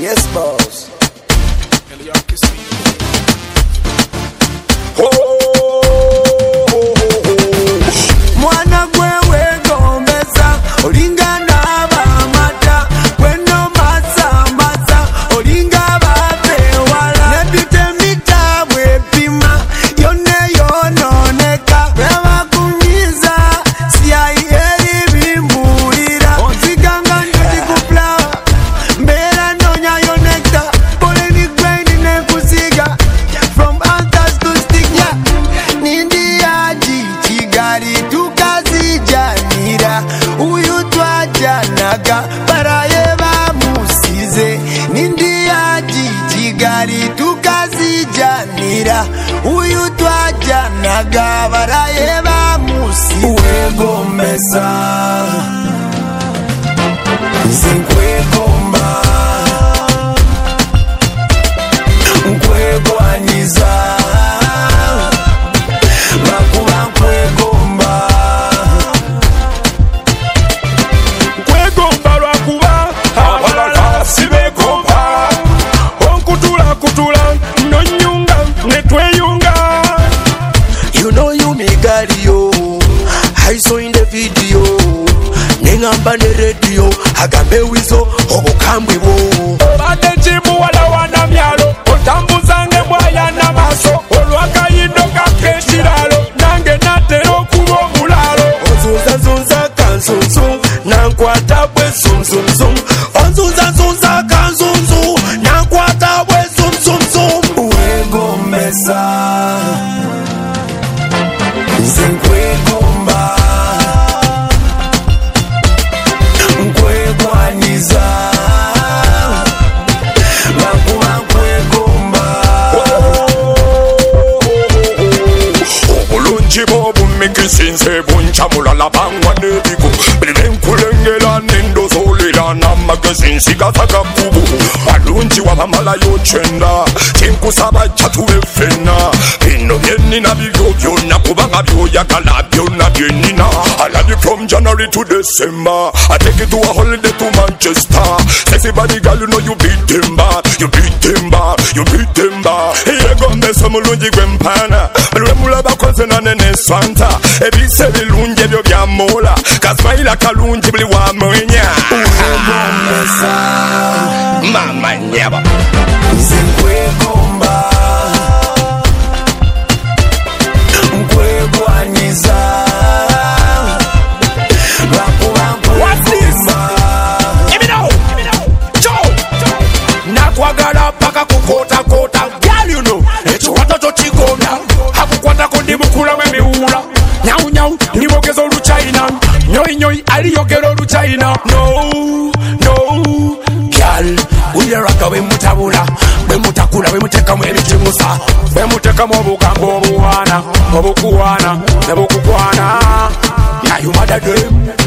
Yes, boss. Mwana gwewe gomeza olingana abamata gweno masa olinga babewala nebite mitabwe pima yone yononeka bebakumiza siyaiyeri bimbulira onziganga njoti kupla mbera nonya yonekta poleni gwendi nekusiga from antas to stigya nindi yaji Kigali tukazijanira uyu twajanaga baraye bamusize nindi yaji Kigali tukazijanira uyu twajanaga baraye bamusize wegomesa zinkwegomba nkwegwanyiza I saw in the video nengamba ne radio agambe wizo obukambwe bo bade chimu wala wana myalo otambuzange bwaya na maso olwakayindo kakeshiralo nange natero kubo mulalo onzunza kanzunzu nankwata bwe zumzumzum onzunza kanzunzu nankwata bwe zumzumzum wegomesa zinkwegomba nkwegwanyiza bakuba nkwegomba obulungi bw'obumikisinze buncamulala bangwa n'ebigo birenkulengera n'endozolera n'amagezi gatagakubu balungi wabamalayo kyenda kinkusaba kyatube ffenna bino byenina bibyo byonna kubanga byoyagala byonna byenina I love you from January to December I take you to a holiday to Manchester sexy body girl you know you beat them bad you beat them bad you beat them bad yegombeso mulungi gwempana lwemula bakoze nanene swanta ebise bilungi ebyo byamola kasmaila kalungi buli wamwenya mama nyaba zinkwegomba nkwegwanyiza bakuba nkwegomba nakwagala paka kukota girl you know ekiwato tokigonda akukwatako ndimukulamu emiwula nyau ndibogeza oluchina nyoi aliyogera oluchina no girl uyeraka bemutabula bemutakula bemutekamu ebitimusa bemutekamu obugambo obukuwana nebukukwana yayumada dream